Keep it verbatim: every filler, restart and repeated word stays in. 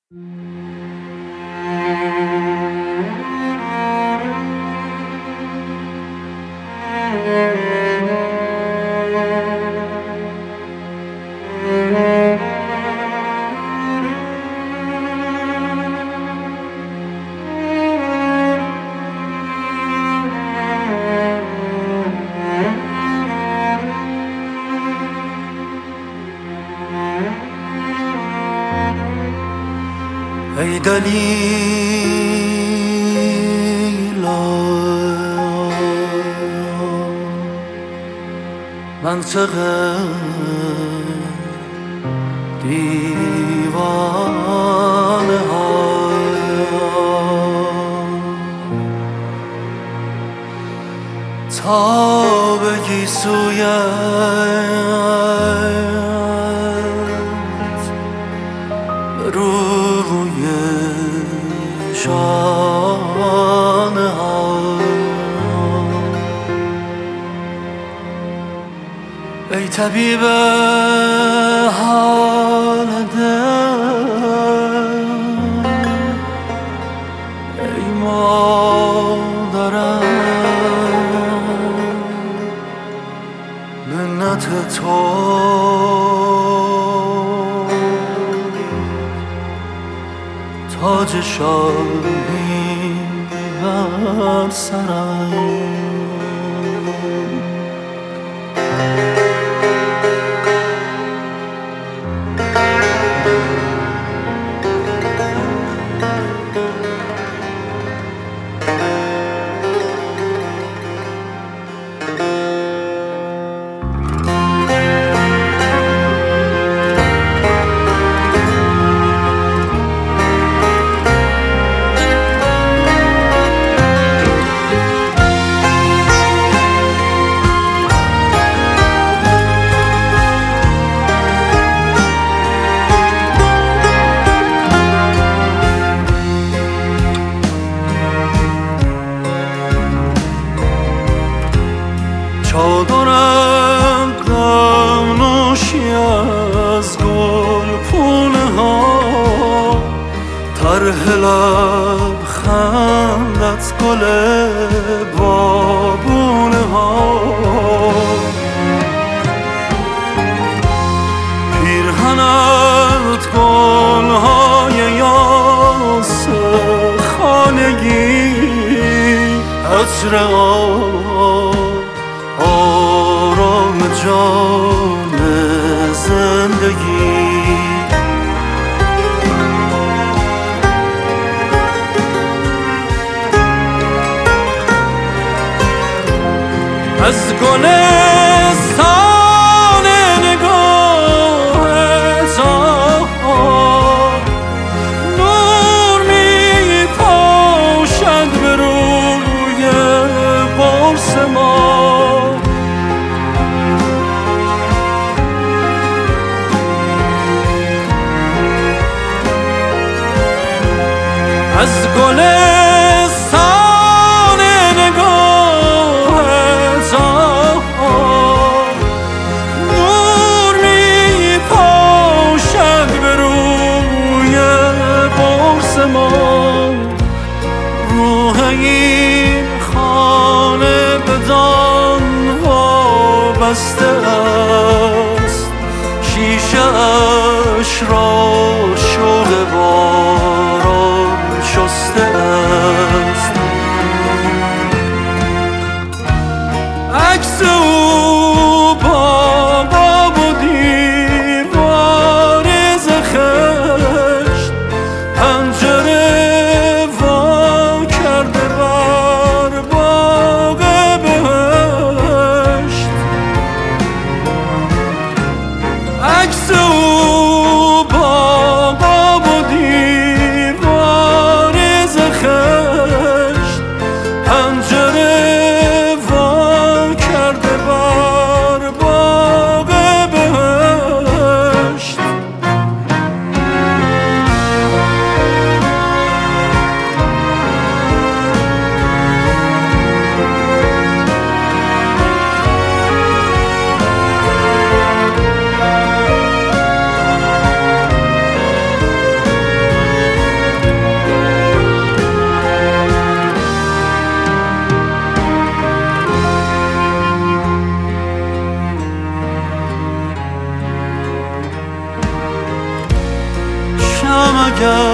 ای دلیلا منطق دیوانه ها تا بگی سویت روی شانه ها ای طبیب حال دل ای مادرم منت تو تاج شاهی بر سرم چادرم نوشی از گل پونه ها طرح لبخندت گل بابونه ها پیرهنت گل های یاس خانگی عطر آرام جان زندگی از گلستان نگاهت نور می پاشد به روی برس ما از گلستان نگاهت نور می پاشد به روی برس ما روح این خانه بدان وابسته است شیشه اش را شوق باران شسته است عکس او با باب و دیوار زخشت پنجره وا کرده بر باغ بهشت عکس او با بگم